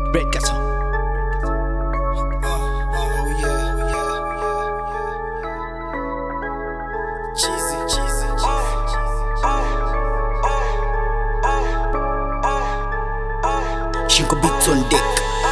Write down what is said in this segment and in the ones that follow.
Red Castle. Shinko beats on deck.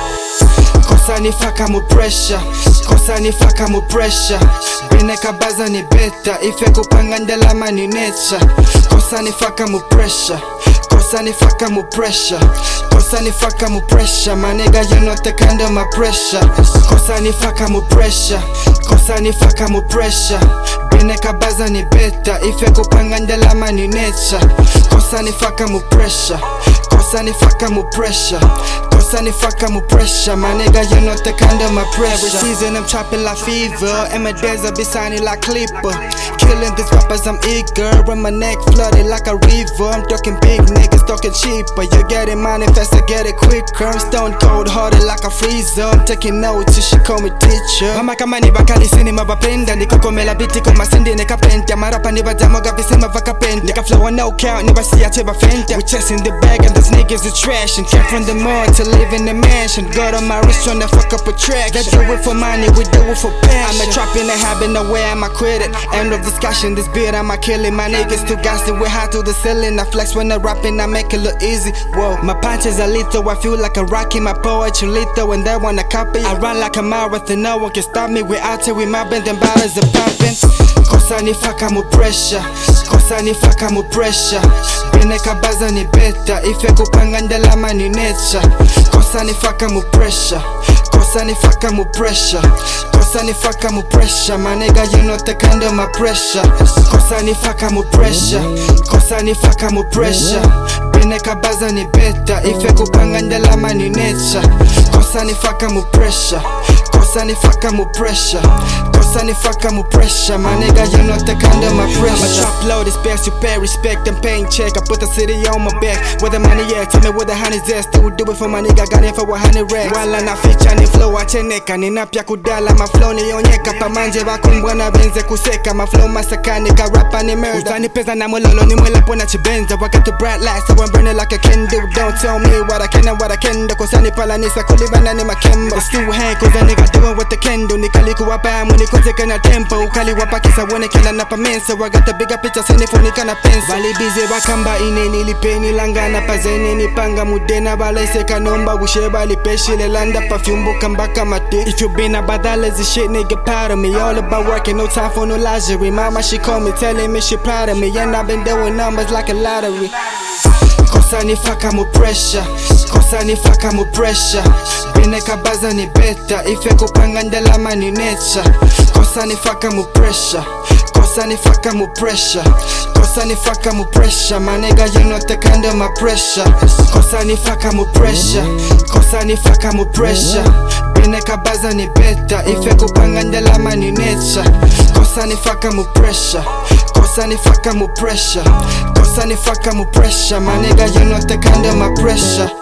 Kosa nifaka mu pressure, kosa nifaka mu pressure. Beneka baza ni beta, ife kupanga ndalama ni nature. Kosa nifaka mu pressure, kosa nifaka mu pressure. Kosa nifaka mu pressure, my nigga you not the kind of my pressure. Kosa nifaka mu pressure, kosa nifaka mu pressure. Beneka baza ni beta, ife kupanga ndalama ni nature. Kosa nifaka mu pressure, kosa nifaka mu pressure. Kosa nifaka mu pressure, my nigga you not the kind of my pressure. Every season I'm trapping like fever, and my days I be signing like Clipper. Killing these rappers I'm eager, and my neck flooded like a river. I'm talking big niggas, talking cheaper. You get it money fast, I get it quicker. I'm stone cold hearted like a freezer. I'm taking notes, you should call me teacher. Mama kama ni bakali sini mabapenda, nikakomela biti kama sendi nikapenta. Marapa ni bajamoga visema vakapenta. Nika flow on no count, never see a cheba fenta. We chasing the bag and these niggas are trash. And came from the mud to live in the mansion. Got on my wrist tryna fuck up a track. They do it for money, we do it for passion. I'm a trap in the habit, no way I'ma quit it. End of discussion, this beat I'ma kill it. My niggas too gassy, we high to the ceiling. I flex when I'm rapping, I make it look easy. Whoa, my punches are lethal, I feel like a rocky. My poetry lethal, and they wanna copy. I run like a marathon, no one can stop me. We out here, we mobbing, them bottles are popping. Kosa nifaka mu pressure, kosa nifaka mu pressure. Beneka baza ni beta, ife kupanga ndalama ni nature. Kosa nifaka mu pressure, kosa nifaka mu pressure. Kosa nifaka mu pressure, my nigga you not the kind of my pressure. Kosa nifaka mu pressure, kosa nifaka mu pressure. Beneka baza ni beta, ife kupanga ndalama ni nature. Kosa nifaka mu pressure, kosa nifaka mu pressure. Kosa nifaka mu pressure, my nigga you not the kind of my pressure. I'm a trap low, this best you pay respect and paying check. I put the city on my back. Where the money at? Tell me where the honey's at. Still do it for my nigga, got it for 100 racks. Wala na feature ni flow acheneka, ninapya kudala. My flow ni onyeka, pamanje wakumbwana benze kuseka. My flow masakani, ka rapa ni murder. Utani pesa na mololo ni mwela pona chibenza. I got the bright lights, so I'm burning like a candle. Don't tell me what I can and what I can do. Cause ni pala nisa kulibana ni makemba. It's still hang cause a nigga doing what they can do. Nikali kuwapa muni kuzeka na tempo. Ukali wapa kisa wone kila na pamensa. I got the bigger picture sini funika na pensa. Wali bize wakamba ine nilipeni langana. Pazene nipanga mudena bala iseka nomba. Wisheba lipeshi lelanda perfume bukambaka mate. If you been about that lazy shit nigga proud of me. All about working, no time for no lingerie. Mama she call me telling me she proud of me. And I've been doing numbers like a lottery. Kosa nifaka mu pressure, kosa nifaka mu pressure. Beneka baza ni beta, ife kupanga ndalama ni nature. Kosa nifaka mu pressure, kosa nifaka mu pressure. Kosa nifaka mu pressure, my nigga you not the kind of my pressure. Kosa nifaka mu pressure, kosa nifaka mu pressure. Beneka baza ni beta, ife kupanga ndalama ni nature. Kosa nifaka mu pressure, kosa nifaka mu pressure. Kosa nifaka mu pressure, my nigga you not the kind of my pressure.